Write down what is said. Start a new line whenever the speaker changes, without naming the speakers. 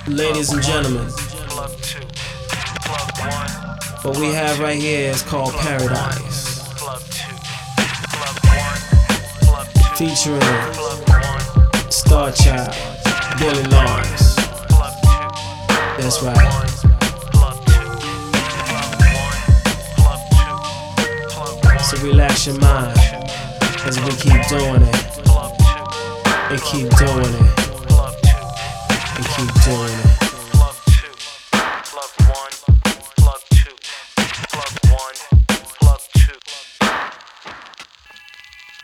Ladies and gentlemen, what we have right here is called Paradise, featuring Star Child, Billy Lawrence. That's right. So relax your mind as we keep doing it, and keep doing it, and keep doing it.